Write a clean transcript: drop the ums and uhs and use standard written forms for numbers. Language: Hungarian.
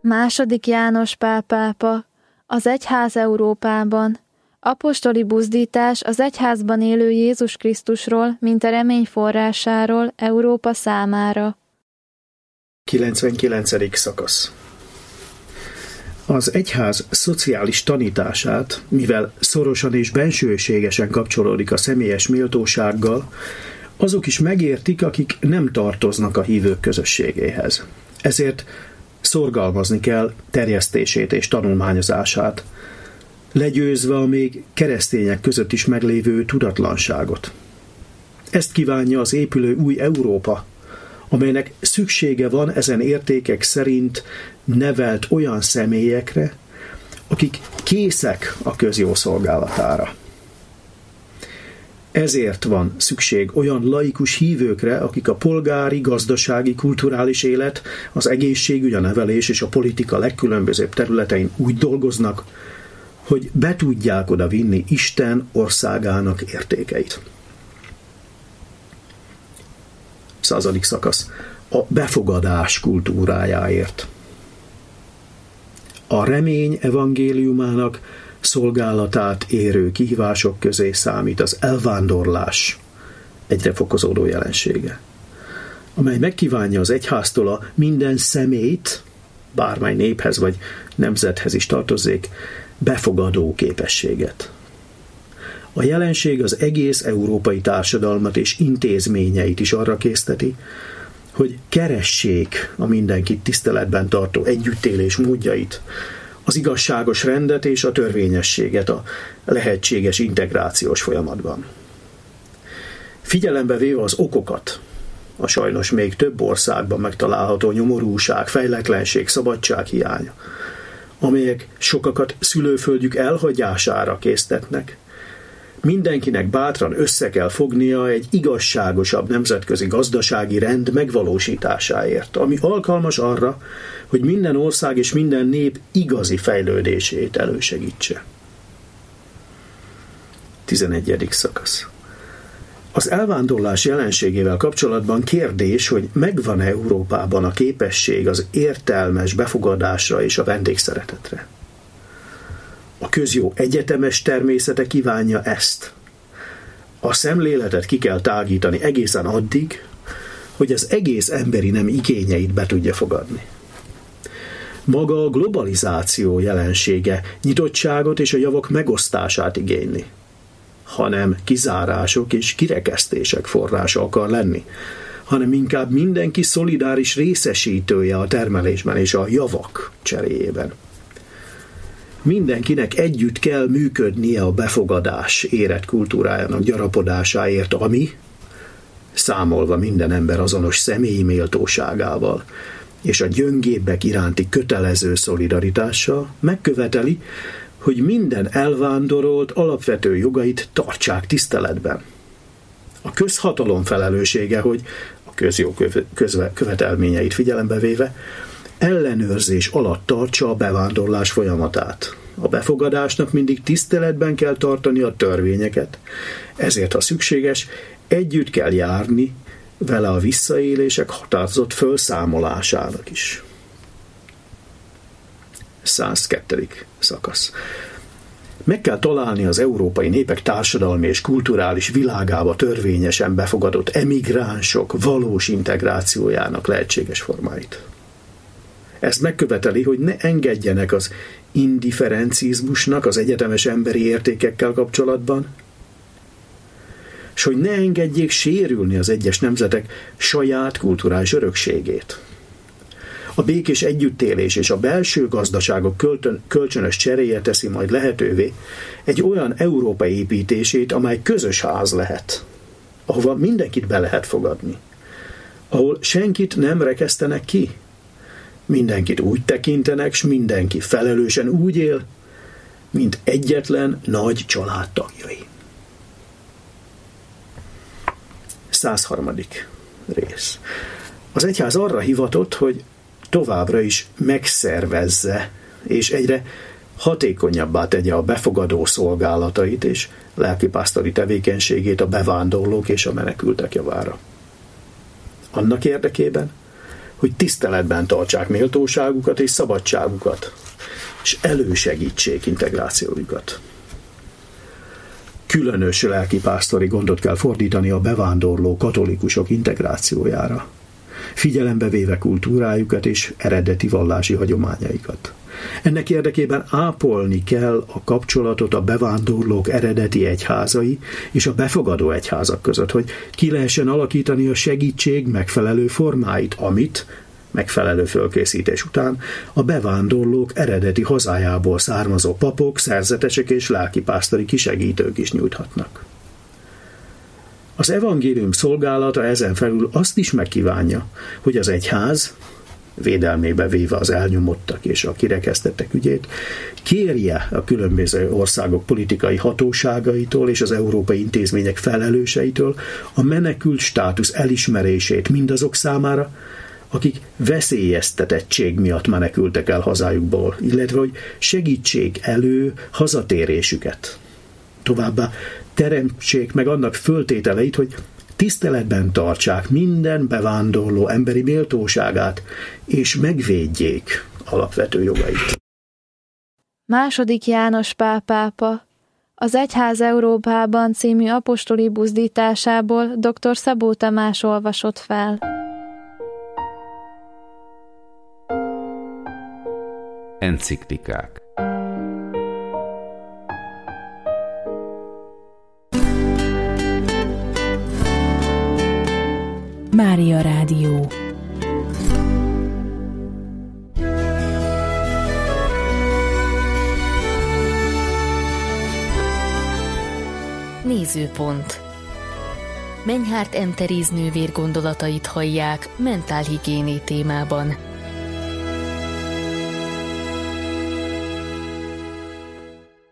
II. János Pál pápa, az egyház Európában, apostoli buzdítás az egyházban élő Jézus Krisztusról, mint a remény forrásáról Európa számára. 99. szakasz. Az egyház szociális tanítását, mivel szorosan és bensőségesen kapcsolódik a személyes méltósággal, azok is megértik, akik nem tartoznak a hívők közösségéhez. Ezért szorgalmazni kell terjesztését és tanulmányozását, legyőzve a még keresztények között is meglévő tudatlanságot. Ezt kívánja az épülő új Európa, amelynek szüksége van ezen értékek szerint nevelt olyan személyekre, akik készek a közjó szolgálatára. Ezért van szükség olyan laikus hívőkre, akik a polgári, gazdasági, kulturális élet, az egészségügy, a nevelés és a politika legkülönbözőbb területein úgy dolgoznak, hogy be tudják oda vinni Isten országának értékeit. 100. szakasz. A befogadás kultúrájáért. A remény evangéliumának szolgálatát érő kihívások közé számít az elvándorlás egyre fokozódó jelensége, amely megkívánja az egyháztól a minden személyt, bármely néphez vagy nemzethez is tartozzék, befogadó képességet. A jelenség az egész európai társadalmat és intézményeit is arra készteti, hogy keressék a mindenkit tiszteletben tartó együttélés módjait, az igazságos rendet és a törvényességet a lehetséges integrációs folyamatban. Figyelembe véve az okokat, a sajnos még több országban megtalálható nyomorúság, fejletlenség, szabadsághiánya, amelyek sokakat szülőföldjük elhagyására késztetnek, mindenkinek bátran össze kell fognia egy igazságosabb nemzetközi gazdasági rend megvalósításáért, ami alkalmas arra, hogy minden ország és minden nép igazi fejlődését elősegítse. 11. szakasz. Az elvándorlás jelenségével kapcsolatban kérdés, hogy megvan-e Európában a képesség az értelmes befogadásra és a vendégszeretetre. A közjó egyetemes természete kívánja ezt. A szemléletet ki kell tágítani egészen addig, hogy az egész emberi nem igényeit be tudja fogadni. Maga a globalizáció jelensége nyitottságot és a javak megosztását igényli, hanem kizárások és kirekesztések forrása akar lenni, hanem inkább mindenki szolidáris részesítője a termelésben és a javak cseréjében. Mindenkinek együtt kell működnie a befogadás érett kultúrájának gyarapodásáért, ami, számolva minden ember azonos személyi méltóságával és a gyöngébbek iránti kötelező szolidaritással megköveteli, hogy minden elvándorolt alapvető jogait tartsák tiszteletben. A közhatalom felelőssége, hogy a közjó követelményeit figyelembe véve ellenőrzés alatt tartsa a bevándorlás folyamatát. A befogadásnak mindig tiszteletben kell tartani a törvényeket, ezért, ha szükséges, együtt kell járni vele a visszaélések határozott felszámolásának is. 102. szakasz. Meg kell találni az európai népek társadalmi és kulturális világába törvényesen befogadott emigránsok valós integrációjának lehetséges formáit. Ez megköveteli, hogy ne engedjenek az indifferencizmusnak az egyetemes emberi értékekkel kapcsolatban, és hogy ne engedjék sérülni az egyes nemzetek saját kulturális örökségét. A békés együttélés és a belső gazdaságok kölcsönös cseréje teszi majd lehetővé egy olyan Európa építését, amely közös ház lehet, ahova mindenkit be lehet fogadni, ahol senkit nem rekesztenek ki, mindenkit úgy tekintenek, s mindenki felelősen úgy él, mint egyetlen nagy család tagjai. 103. rész. Az egyház arra hivatott, hogy továbbra is megszervezze és egyre hatékonyabbá tegye a befogadó szolgálatait és lelkipásztori tevékenységét a bevándorlók és a menekültek javára. Annak érdekében, hogy tiszteletben tartsák méltóságukat és szabadságukat, és elősegítsék integrációjukat. Különös lelkipásztori gondot kell fordítani a bevándorló katolikusok integrációjára, figyelembe véve kultúrájukat és eredeti vallási hagyományaikat. Ennek érdekében ápolni kell a kapcsolatot a bevándorlók eredeti egyházai és a befogadó egyházak között, hogy ki lehessen alakítani a segítség megfelelő formáit, amit megfelelő fölkészítés után a bevándorlók eredeti hazájából származó papok, szerzetesek és lelkipásztori kisegítők is nyújthatnak. Az evangélium szolgálata ezen felül azt is megkívánja, hogy az egyház, védelmébe véve az elnyomottak és a kirekesztettek ügyét, kérje a különböző országok politikai hatóságaitól és az európai intézmények felelőseitől a menekült státusz elismerését mindazok számára, akik veszélyeztetettség miatt menekültek el hazájukból, illetve hogy segítsék elő hazatérésüket. Továbbá teremtsék meg annak föltételeit, hogy tiszteletben tartsák minden bevándorló emberi méltóságát, és megvédjék alapvető jogait. II. János Pál pápa az Egyház Európában című apostoli buzdításából dr. Szabó Tamás olvasott fel. Enciklikák. Mária Rádió. Nézőpont. Menyhárt Enteriz nővér gondolatait hallják mentálhigiéné témában.